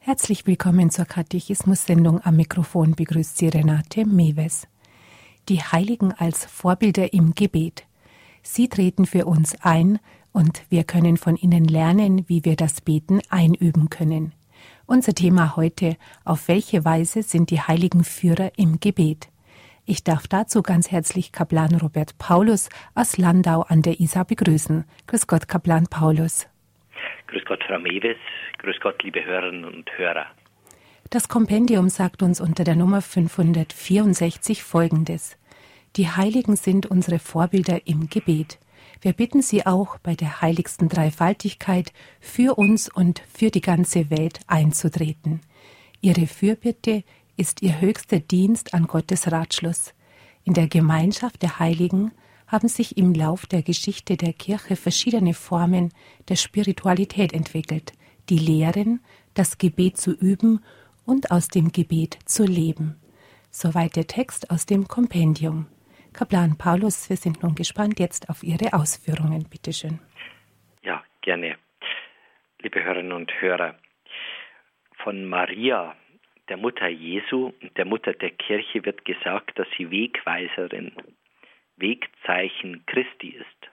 Herzlich willkommen zur Katechismus-Sendung. Am Mikrofon begrüßt Sie Renate Mewes. Die Heiligen als Vorbilder im Gebet. Sie treten für uns ein und wir können von ihnen lernen, wie wir das Beten einüben können. Unser Thema heute: Auf welche Weise sind die heiligen Führer im Gebet? Ich darf dazu ganz herzlich Kaplan Robert Paulus aus Landau an der Isar begrüßen. Grüß Gott, Kaplan Paulus. Grüß Gott, Frau Mewes. Grüß Gott, liebe Hörerinnen und Hörer. Das Kompendium sagt uns unter der Nummer 564 Folgendes: Die Heiligen sind unsere Vorbilder im Gebet. Wir bitten sie auch, bei der heiligsten Dreifaltigkeit für uns und für die ganze Welt einzutreten. Ihre Fürbitte ist ihr höchster Dienst an Gottes Ratschluss. In der Gemeinschaft der Heiligen haben sich im Lauf der Geschichte der Kirche verschiedene Formen der Spiritualität entwickelt, die lehren, das Gebet zu üben und aus dem Gebet zu leben. Soweit der Text aus dem Kompendium. Kaplan Paulus, wir sind nun gespannt jetzt auf Ihre Ausführungen. Bitte schön. Ja, gerne. Liebe Hörerinnen und Hörer, von Maria, der Mutter Jesu und der Mutter der Kirche, wird gesagt, dass sie Wegweiserin, Wegzeichen Christi ist.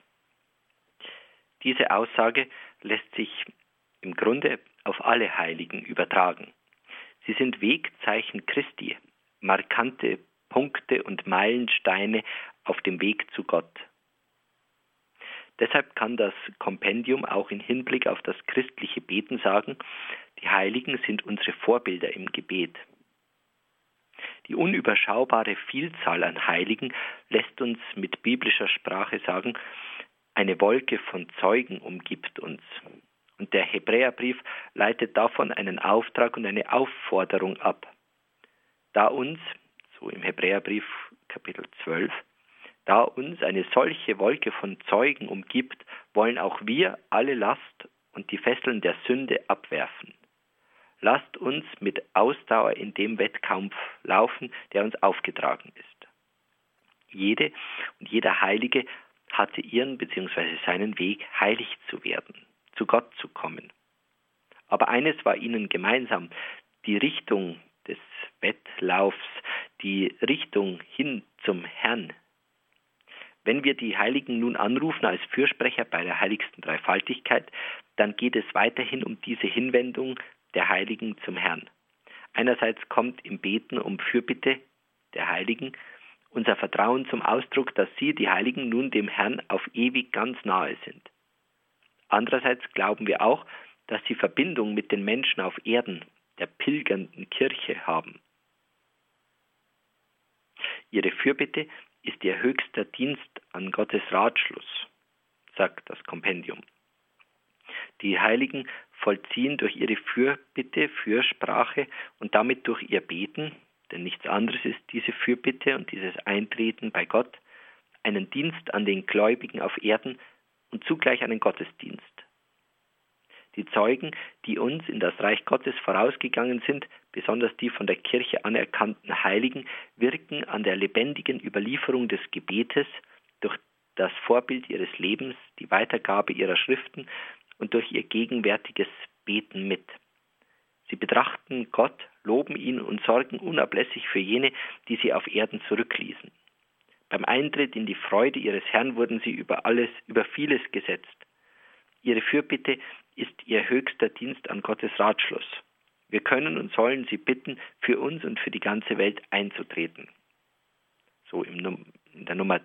Diese Aussage lässt sich im Grunde auf alle Heiligen übertragen. Sie sind Wegzeichen Christi, markante Punkte und Meilensteine auf dem Weg zu Gott. Deshalb kann das Kompendium auch in Hinblick auf das christliche Beten sagen, die Heiligen sind unsere Vorbilder im Gebet. Die unüberschaubare Vielzahl an Heiligen lässt uns mit biblischer Sprache sagen, eine Wolke von Zeugen umgibt uns. Und der Hebräerbrief leitet davon einen Auftrag und eine Aufforderung ab. Da uns, so im Hebräerbrief Kapitel 12, da uns eine solche Wolke von Zeugen umgibt, wollen auch wir alle Last und die Fesseln der Sünde abwerfen. Lasst uns mit Ausdauer in dem Wettkampf laufen, der uns aufgetragen ist. Jede und jeder Heilige hatte ihren bzw. seinen Weg, heilig zu werden, zu Gott zu kommen. Aber eines war ihnen gemeinsam: die Richtung des Wettlaufs, die Richtung hin zum Herrn. Wenn wir die Heiligen nun anrufen als Fürsprecher bei der heiligsten Dreifaltigkeit, dann geht es weiterhin um diese Hinwendung der Heiligen zum Herrn. Einerseits kommt im Beten um Fürbitte der Heiligen unser Vertrauen zum Ausdruck, dass sie, die Heiligen, nun dem Herrn auf ewig ganz nahe sind. Andererseits glauben wir auch, dass sie Verbindung mit den Menschen auf Erden, der pilgernden Kirche, haben. Ihre Fürbitte ist ihr höchster Dienst an Gottes Ratschluss, sagt das Kompendium. Die Heiligen vollziehen durch ihre Fürbitte, Fürsprache und damit durch ihr Beten, denn nichts anderes ist diese Fürbitte und dieses Eintreten bei Gott, einen Dienst an den Gläubigen auf Erden und zugleich einen Gottesdienst. Die Zeugen, die uns in das Reich Gottes vorausgegangen sind, besonders die von der Kirche anerkannten Heiligen, wirken an der lebendigen Überlieferung des Gebetes durch das Vorbild ihres Lebens, die Weitergabe ihrer Schriften und durch ihr gegenwärtiges Beten mit. Sie betrachten Gott, loben ihn und sorgen unablässig für jene, die sie auf Erden zurückließen. Beim Eintritt in die Freude ihres Herrn wurden sie über vieles gesetzt. Ihre Fürbitte ist ihr höchster Dienst an Gottes Ratschluss. Wir können und sollen sie bitten, für uns und für die ganze Welt einzutreten. So in der Nummer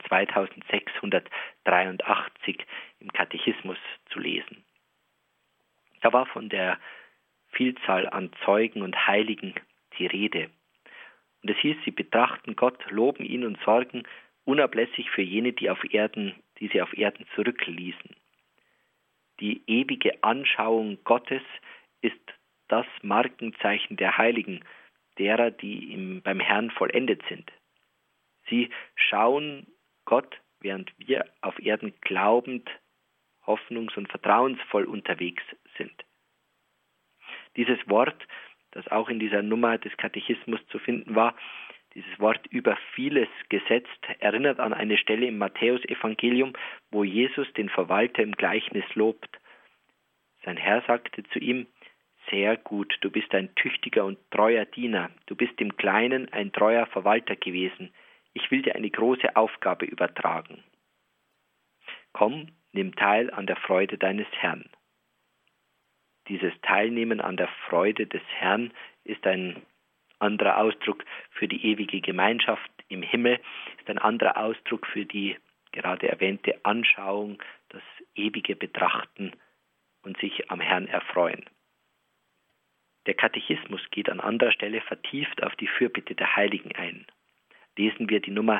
2683 im Katechismus zu lesen. Da war von der Vielzahl an Zeugen und Heiligen die Rede. Und es hieß, sie betrachten Gott, loben ihn und sorgen unablässig für jene, die sie auf Erden zurückließen. Die ewige Anschauung Gottes ist das Markenzeichen der Heiligen, derer, die beim Herrn vollendet sind. Sie schauen Gott, während wir auf Erden glaubend, hoffnungs- und vertrauensvoll unterwegs sind. Dieses Wort, das auch in dieser Nummer des Katechismus zu finden war, dieses Wort über vieles gesetzt, erinnert an eine Stelle im Matthäusevangelium, wo Jesus den Verwalter im Gleichnis lobt. Sein Herr sagte zu ihm: sehr gut, du bist ein tüchtiger und treuer Diener, du bist im Kleinen ein treuer Verwalter gewesen. Ich will dir eine große Aufgabe übertragen. Komm, nimm teil an der Freude deines Herrn. Dieses Teilnehmen an der Freude des Herrn ist ein anderer Ausdruck für die ewige Gemeinschaft im Himmel, ist ein anderer Ausdruck für die gerade erwähnte Anschauung, das ewige Betrachten und sich am Herrn erfreuen. Der Katechismus geht an anderer Stelle vertieft auf die Fürbitte der Heiligen ein. Lesen wir die Nummer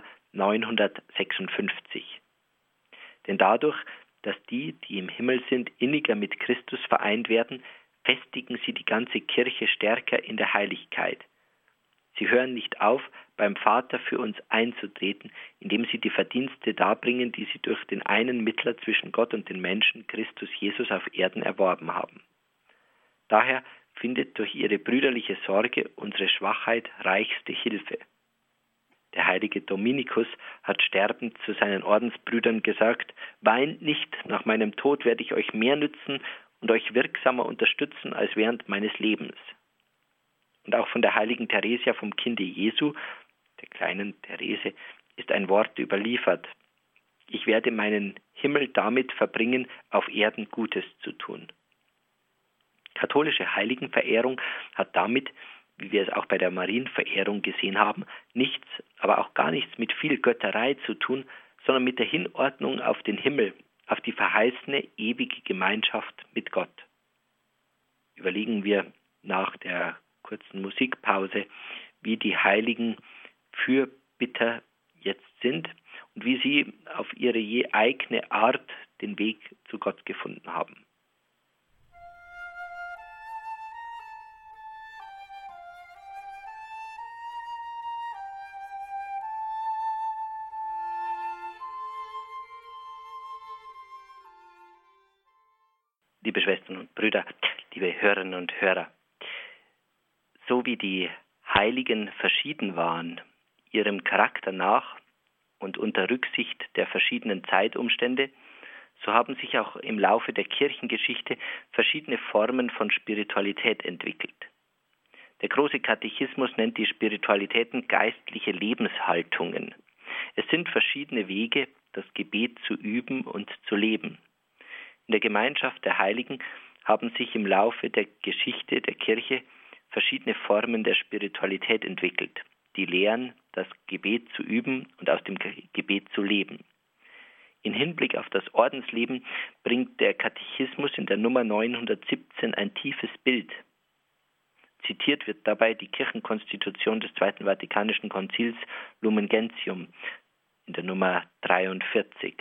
956. Denn dadurch, dass die im Himmel sind, inniger mit Christus vereint werden, festigen sie die ganze Kirche stärker in der Heiligkeit. Sie hören nicht auf, beim Vater für uns einzutreten, indem sie die Verdienste darbringen, die sie durch den einen Mittler zwischen Gott und den Menschen, Christus Jesus, auf Erden erworben haben. Daher findet durch ihre brüderliche Sorge unsere Schwachheit reichste Hilfe. Der heilige Dominikus hat sterbend zu seinen Ordensbrüdern gesagt: Weint nicht, nach meinem Tod werde ich euch mehr nützen und euch wirksamer unterstützen als während meines Lebens. Und auch von der heiligen Theresia vom Kinde Jesu, der kleinen Therese, ist ein Wort überliefert: Ich werde meinen Himmel damit verbringen, auf Erden Gutes zu tun. Katholische Heiligenverehrung hat damit, wie wir es auch bei der Marienverehrung gesehen haben, nichts, aber auch gar nichts mit viel Götterei zu tun, sondern mit der Hinordnung auf den Himmel, auf die verheißene ewige Gemeinschaft mit Gott. Überlegen wir nach der kurzen Musikpause, wie die heiligen Fürbitter jetzt sind und wie sie auf ihre je eigene Art den Weg zu Gott gefunden haben. Liebe Schwestern und Brüder, liebe Hörerinnen und Hörer, so wie die Heiligen verschieden waren, ihrem Charakter nach und unter Rücksicht der verschiedenen Zeitumstände, so haben sich auch im Laufe der Kirchengeschichte verschiedene Formen von Spiritualität entwickelt. Der große Katechismus nennt die Spiritualitäten geistliche Lebenshaltungen. Es sind verschiedene Wege, das Gebet zu üben und zu leben. In der Gemeinschaft der Heiligen haben sich im Laufe der Geschichte der Kirche verschiedene Formen der Spiritualität entwickelt, die lehren, das Gebet zu üben und aus dem Gebet zu leben. In Hinblick auf das Ordensleben bringt der Katechismus in der Nummer 917 ein tiefes Bild. Zitiert wird dabei die Kirchenkonstitution des Zweiten Vatikanischen Konzils Lumen Gentium in der Nummer 43.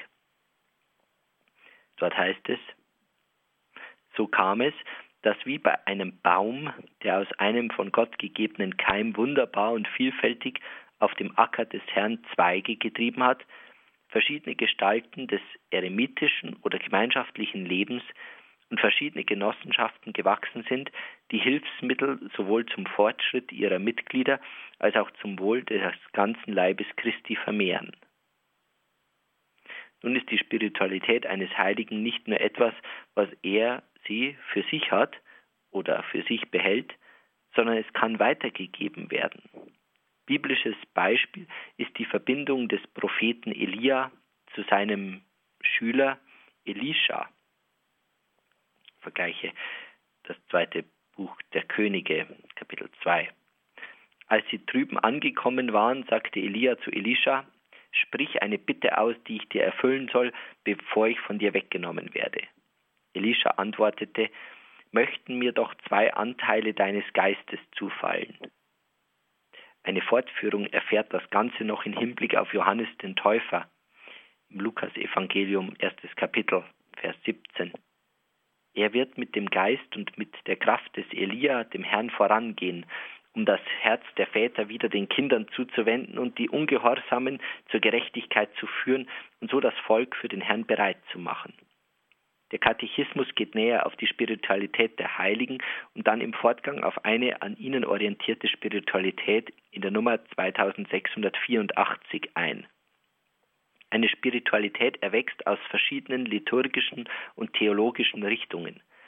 Dort heißt es: So kam es, dass wie bei einem Baum, der aus einem von Gott gegebenen Keim wunderbar und vielfältig auf dem Acker des Herrn Zweige getrieben hat, verschiedene Gestalten des eremitischen oder gemeinschaftlichen Lebens und verschiedene Genossenschaften gewachsen sind, die Hilfsmittel sowohl zum Fortschritt ihrer Mitglieder als auch zum Wohl des ganzen Leibes Christi vermehren. Nun ist die Spiritualität eines Heiligen nicht nur etwas, was sie für sich hat oder für sich behält, sondern es kann weitergegeben werden. Biblisches Beispiel ist die Verbindung des Propheten Elia zu seinem Schüler Elisha. Vergleiche das 2. Buch der Könige, Kapitel 2. Als sie drüben angekommen waren, sagte Elia zu Elisha: Sprich eine Bitte aus, die ich dir erfüllen soll, bevor ich von dir weggenommen werde. Elisha antwortete: Möchten mir doch 2 Anteile deines Geistes zufallen. Eine Fortführung erfährt das Ganze noch im Hinblick auf Johannes den Täufer. Im Lukas-Evangelium, 1. Kapitel, Vers 17. Er wird mit dem Geist und mit der Kraft des Elia dem Herrn vorangehen, um das Herz der Väter wieder den Kindern zuzuwenden und die Ungehorsamen zur Gerechtigkeit zu führen und so das Volk für den Herrn bereit zu machen. Der Katechismus geht näher auf die Spiritualität der Heiligen und dann im Fortgang auf eine an ihnen orientierte Spiritualität in der Nummer 2684 ein. Eine Spiritualität erwächst aus verschiedenen liturgischen und theologischen Richtungen.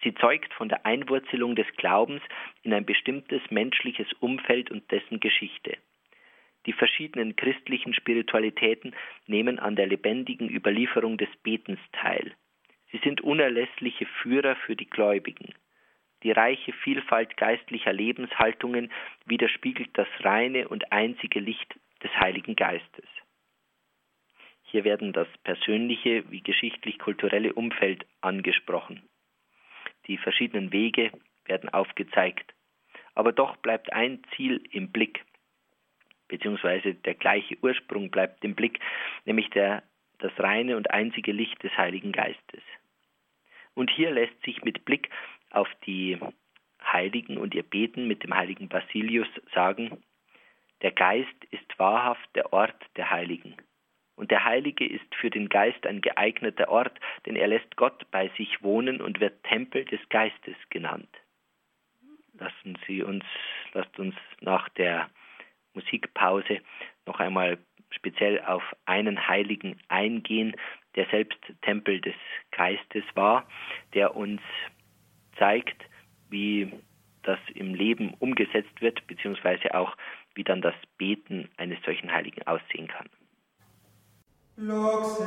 Sie zeugt von der Einwurzelung des Glaubens in ein bestimmtes menschliches Umfeld und dessen Geschichte. Die verschiedenen christlichen Spiritualitäten nehmen an der lebendigen Überlieferung des Betens teil. Sie sind unerlässliche Führer für die Gläubigen. Die reiche Vielfalt geistlicher Lebenshaltungen widerspiegelt das reine und einzige Licht des Heiligen Geistes. Hier werden das persönliche wie geschichtlich-kulturelle Umfeld angesprochen. Die verschiedenen Wege werden aufgezeigt. Aber doch bleibt ein Ziel im Blick, beziehungsweise der gleiche Ursprung bleibt im Blick, nämlich das reine und einzige Licht des Heiligen Geistes. Und hier lässt sich mit Blick auf die Heiligen und ihr Beten mit dem heiligen Basilius sagen, der Geist ist wahrhaft der Ort der Heiligen. Und der Heilige ist für den Geist ein geeigneter Ort, denn er lässt Gott bei sich wohnen und wird Tempel des Geistes genannt. Lasst uns nach der Musikpause noch einmal speziell auf einen Heiligen eingehen, der selbst Tempel des Geistes war, der uns zeigt, wie das im Leben umgesetzt wird, beziehungsweise auch, wie dann das Beten eines solchen Heiligen aussehen kann. Lux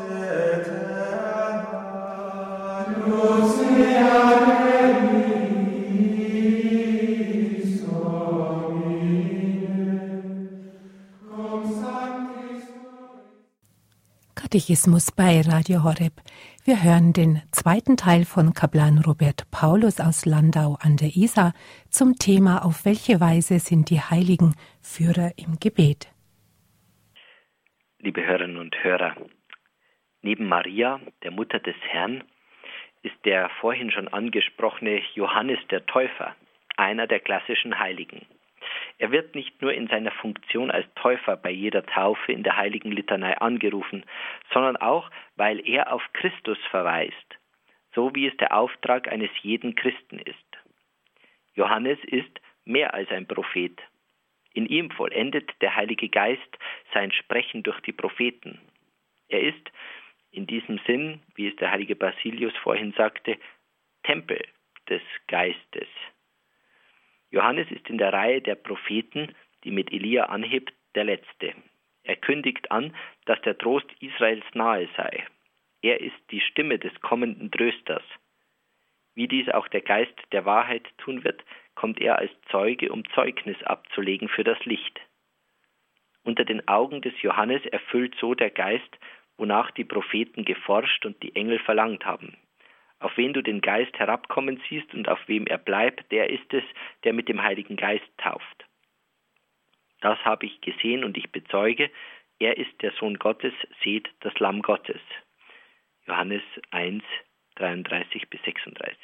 eterna, lux eterna, Katechismus bei Radio Horeb. Wir hören den zweiten Teil von Kaplan Robert Paulus aus Landau an der Isar zum Thema Auf welche Weise sind die Heiligen Führer im Gebet? Liebe Hörerinnen und Hörer, neben Maria, der Mutter des Herrn, ist der vorhin schon angesprochene Johannes der Täufer einer der klassischen Heiligen. Er wird nicht nur in seiner Funktion als Täufer bei jeder Taufe in der heiligen Litanei angerufen, sondern auch, weil er auf Christus verweist, so wie es der Auftrag eines jeden Christen ist. Johannes ist mehr als ein Prophet. In ihm vollendet der Heilige Geist sein Sprechen durch die Propheten. Er ist in diesem Sinn, wie es der heilige Basilius vorhin sagte, Tempel des Geistes. Johannes ist in der Reihe der Propheten, die mit Elia anhebt, der Letzte. Er kündigt an, dass der Trost Israels nahe sei. Er ist die Stimme des kommenden Trösters. Wie dies auch der Geist der Wahrheit tun wird, kommt er als Zeuge, um Zeugnis abzulegen für das Licht. Unter den Augen des Johannes erfüllt so der Geist, wonach die Propheten geforscht und die Engel verlangt haben. Auf wen du den Geist herabkommen siehst und auf wem er bleibt, der ist es, der mit dem Heiligen Geist tauft. Das habe ich gesehen und ich bezeuge, er ist der Sohn Gottes, seht das Lamm Gottes. Johannes 1, 33-36.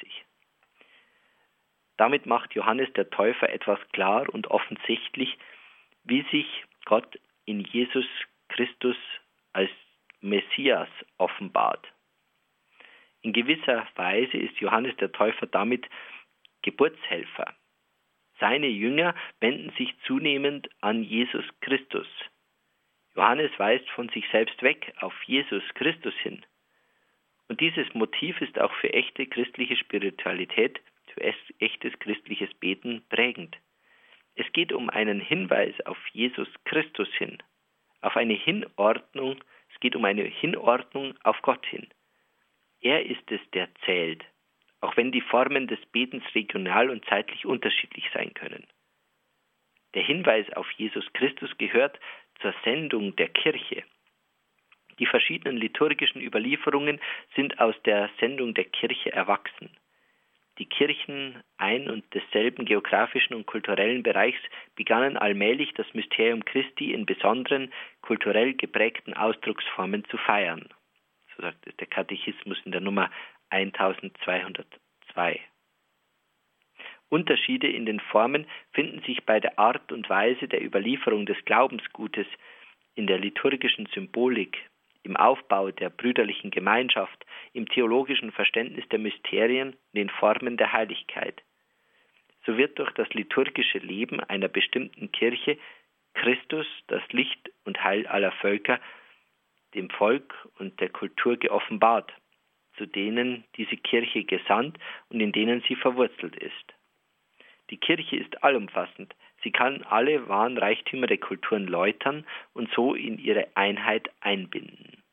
Damit macht Johannes der Täufer etwas klar und offensichtlich, wie sich Gott in Jesus Christus als Messias offenbart. In gewisser Weise ist Johannes der Täufer damit Geburtshelfer. Seine Jünger wenden sich zunehmend an Jesus Christus. Johannes weist von sich selbst weg auf Jesus Christus hin. Und dieses Motiv ist auch für echte christliche Spiritualität, für echtes christliches Beten prägend. Es geht um einen Hinweis auf Jesus Christus hin, auf eine Hinordnung, es geht um eine Hinordnung auf Gott hin. Er ist es, der zählt, auch wenn die Formen des Betens regional und zeitlich unterschiedlich sein können. Der Hinweis auf Jesus Christus gehört zur Sendung der Kirche. Die verschiedenen liturgischen Überlieferungen sind aus der Sendung der Kirche erwachsen. Die Kirchen ein und desselben geografischen und kulturellen Bereichs begannen allmählich das Mysterium Christi in besonderen, kulturell geprägten Ausdrucksformen zu feiern. So sagt es der Katechismus in der Nummer 1202. Unterschiede in den Formen finden sich bei der Art und Weise der Überlieferung des Glaubensgutes, in der liturgischen Symbolik, im Aufbau der brüderlichen Gemeinschaft, im theologischen Verständnis der Mysterien, den Formen der Heiligkeit. So wird durch das liturgische Leben einer bestimmten Kirche Christus, das Licht und Heil aller Völker, dem Volk und der Kultur geoffenbart. zu denen diese Kirche gesandt und in denen sie verwurzelt ist. Die Kirche ist allumfassend. Sie kann alle wahren Reichtümer der Kulturen läutern und so in ihre Einheit einbinden.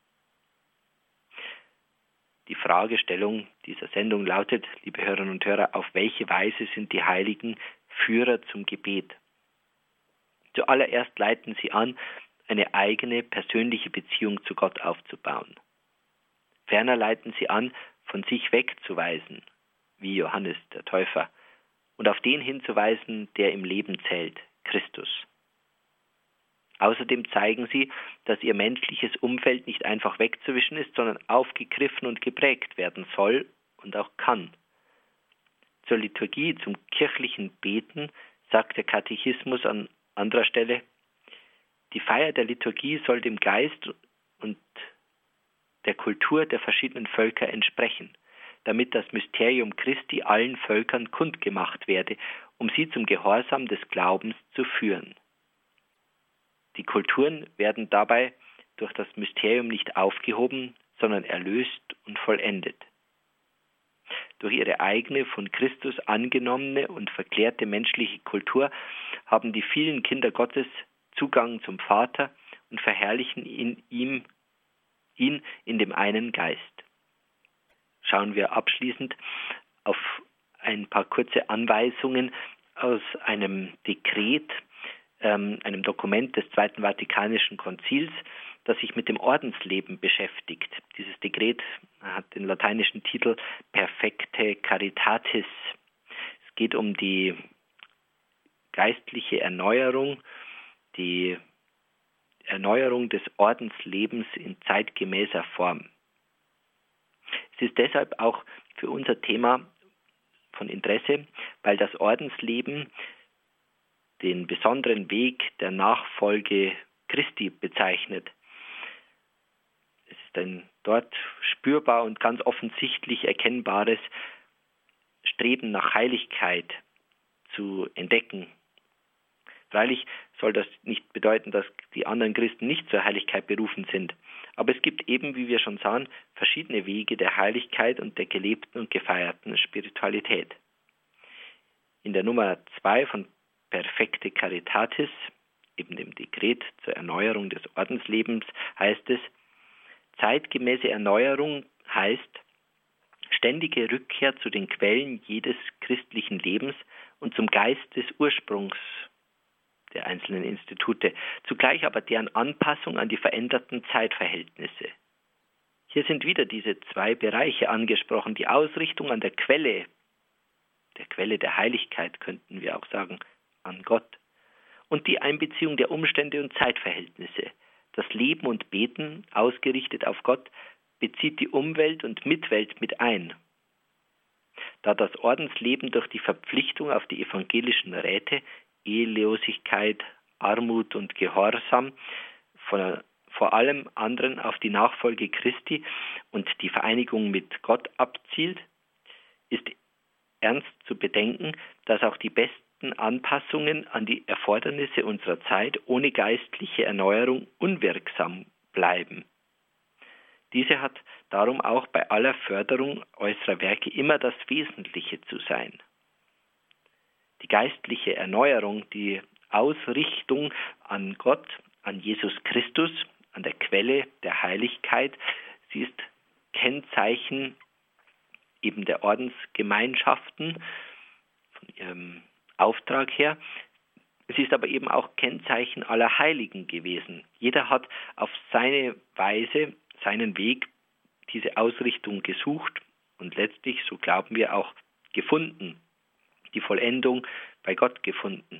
Die Fragestellung dieser Sendung lautet, liebe Hörerinnen und Hörer, auf welche Weise sind die Heiligen Führer zum Gebet? Zuallererst leiten sie an, eine eigene persönliche Beziehung zu Gott aufzubauen. Ferner leiten sie an, von sich wegzuweisen, wie Johannes der Täufer, und auf den hinzuweisen, der im Leben zählt, Christus. Außerdem zeigen sie, dass ihr menschliches Umfeld nicht einfach wegzuwischen ist, sondern aufgegriffen und geprägt werden soll und auch kann. Zur Liturgie, zum kirchlichen Beten, sagt der Katechismus an anderer Stelle, die Feier der Liturgie soll dem Geist und der Kultur der verschiedenen Völker entsprechen, damit das Mysterium Christi allen Völkern kundgemacht werde, um sie zum Gehorsam des Glaubens zu führen. Die Kulturen werden dabei durch das Mysterium nicht aufgehoben, sondern erlöst und vollendet. Durch ihre eigene, von Christus angenommene und verklärte menschliche Kultur haben die vielen Kinder Gottes Zugang zum Vater und verherrlichen ihn in dem einen Geist. Schauen wir abschließend auf ein paar kurze Anweisungen aus einem Dekret, einem Dokument des Zweiten Vatikanischen Konzils, das sich mit dem Ordensleben beschäftigt. Dieses Dekret hat den lateinischen Titel Perfecte Caritatis. Es geht um die geistliche Erneuerung, die Erneuerung des Ordenslebens in zeitgemäßer Form. Es ist deshalb auch für unser Thema von Interesse, weil das Ordensleben den besonderen Weg der Nachfolge Christi bezeichnet. Es ist ein dort spürbar und ganz offensichtlich erkennbares Streben nach Heiligkeit zu entdecken. Freilich soll das nicht bedeuten, dass die anderen Christen nicht zur Heiligkeit berufen sind. Aber es gibt eben, wie wir schon sahen, verschiedene Wege der Heiligkeit und der gelebten und gefeierten Spiritualität. In der Nummer 2 von Perfecte Caritatis, eben dem Dekret zur Erneuerung des Ordenslebens, heißt es, zeitgemäße Erneuerung heißt ständige Rückkehr zu den Quellen jedes christlichen Lebens und zum Geist des Ursprungs der einzelnen Institute, zugleich aber deren Anpassung an die veränderten Zeitverhältnisse. Hier sind wieder diese zwei Bereiche angesprochen, die Ausrichtung an der Quelle der Heiligkeit, könnten wir auch sagen, an Gott, und die Einbeziehung der Umstände und Zeitverhältnisse. Das Leben und Beten, ausgerichtet auf Gott, bezieht die Umwelt und Mitwelt mit ein. Da das Ordensleben durch die Verpflichtung auf die evangelischen Räte, Ehelosigkeit, Armut und Gehorsam, vor allem anderen auf die Nachfolge Christi und die Vereinigung mit Gott abzielt, ist ernst zu bedenken, dass auch die besten Anpassungen an die Erfordernisse unserer Zeit ohne geistliche Erneuerung unwirksam bleiben. Diese hat darum auch bei aller Förderung äußerer Werke immer das Wesentliche zu sein. Die geistliche Erneuerung, die Ausrichtung an Gott, an Jesus Christus, an der Quelle der Heiligkeit, sie ist Kennzeichen eben der Ordensgemeinschaften von ihrem Auftrag her. Es ist aber eben auch Kennzeichen aller Heiligen gewesen. Jeder hat auf seine Weise, seinen Weg, diese Ausrichtung gesucht und letztlich, so glauben wir, auch gefunden. Die Vollendung bei Gott gefunden.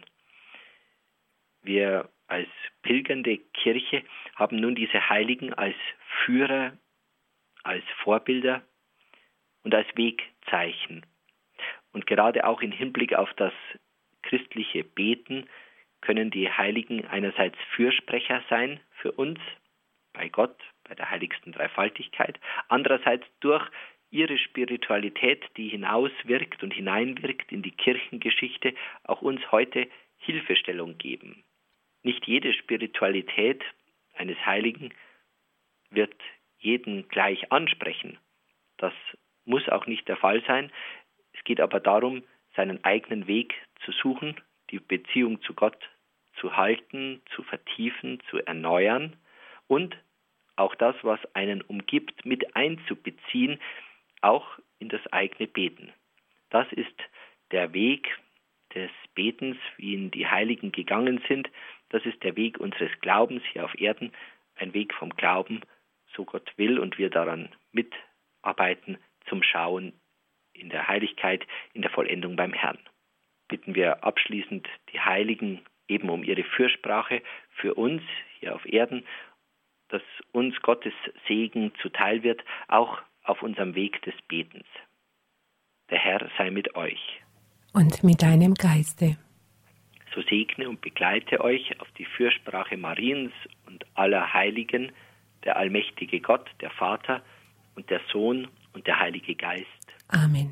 Wir als pilgernde Kirche haben nun diese Heiligen als Führer, als Vorbilder und als Wegzeichen. Und gerade auch im Hinblick auf das christliche Beten können die Heiligen einerseits Fürsprecher sein für uns, bei Gott, bei der heiligsten Dreifaltigkeit, andererseits durch ihre Spiritualität, die hinauswirkt und hineinwirkt in die Kirchengeschichte, auch uns heute Hilfestellung geben. Nicht jede Spiritualität eines Heiligen wird jeden gleich ansprechen. Das muss auch nicht der Fall sein. Es geht aber darum, seinen eigenen Weg zu suchen, die Beziehung zu Gott zu halten, zu vertiefen, zu erneuern und auch das, was einen umgibt, mit einzubeziehen, auch in das eigene Beten. Das ist der Weg des Betens, wie ihn die Heiligen gegangen sind. Das ist der Weg unseres Glaubens hier auf Erden, ein Weg vom Glauben, so Gott will und wir daran mitarbeiten, zum Schauen in der Heiligkeit, in der Vollendung beim Herrn. Bitten wir abschließend die Heiligen eben um ihre Fürsprache für uns hier auf Erden, dass uns Gottes Segen zuteil wird, auch auf unserem Weg des Betens. Der Herr sei mit euch. Und mit deinem Geiste. So segne und begleite euch auf die Fürsprache Mariens und aller Heiligen, der allmächtige Gott, der Vater und der Sohn und der Heilige Geist. Amen.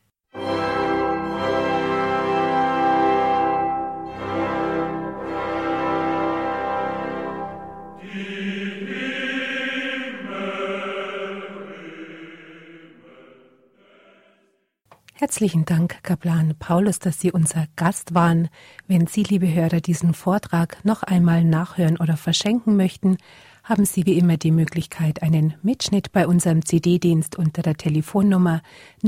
Herzlichen Dank, Kaplan Paulus, dass Sie unser Gast waren. Wenn Sie, liebe Hörer, diesen Vortrag noch einmal nachhören oder verschenken möchten, haben Sie wie immer die Möglichkeit, einen Mitschnitt bei unserem CD-Dienst unter der Telefonnummer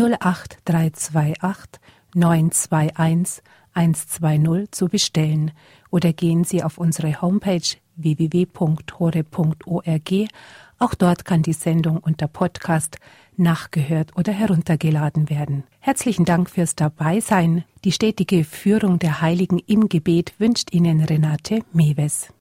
08328 921 120 zu bestellen. Oder gehen Sie auf unsere Homepage www.hore.org. Auch dort kann die Sendung unter Podcast nachgehört oder heruntergeladen werden. Herzlichen Dank fürs Dabeisein. Die stetige Führung der Heiligen im Gebet wünscht Ihnen Renate Mewes.